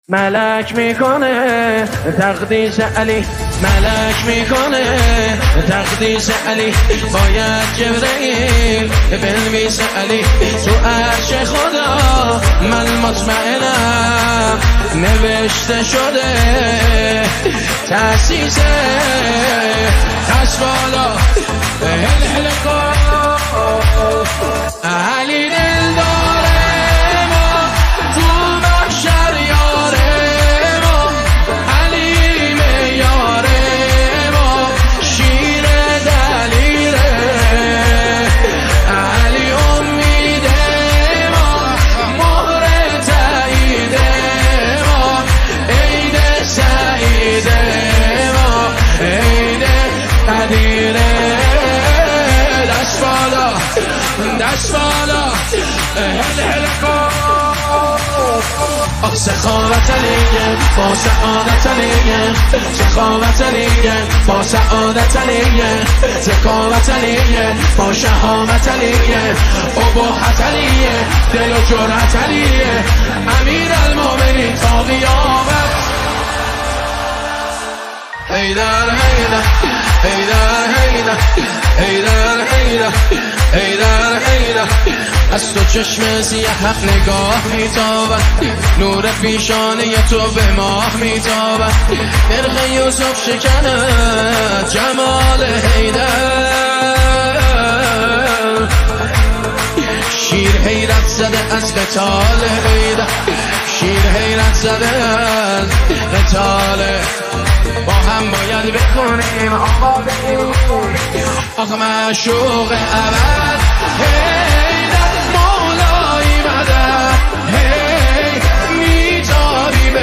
ملک میکنه تقدیس علی، ملک میکنه تقدیس علی، باید جبرئیل بنویس علی تو عرش خدا. من مطمئنم نوشته شده تأسیس تسوالا هل علی دل داره ما تو محشر یاره ما، علی میاره ما شیر دلیره، علی امیده ما مهر تاییده ما، عید سعیده ما عید قدیره. دست بالا دست بالا هل کن. سخاوت علیه با سعادت علیه، سخاوت علیه با سعادت علیه، ذکاوت علیه با شهامت علیه، اباحت علیه دل و جرأت علیه، امیر المومنین تا قیامت. حیدر حیدر حیدر حیدر حیدر حیدر حیدر حیدر. از تو چشم سیه حق نگاه میتابد، نور پیشانه تو به ماه میتابد، مرغ یوسف شکند جمال حیدر. شیر حیرت زده از قتال حیدر، شیر حیرت زده از قتال. با هم باید بکنیم آقا معشوق ابد، حیدر مولای مدد، هی میتابی به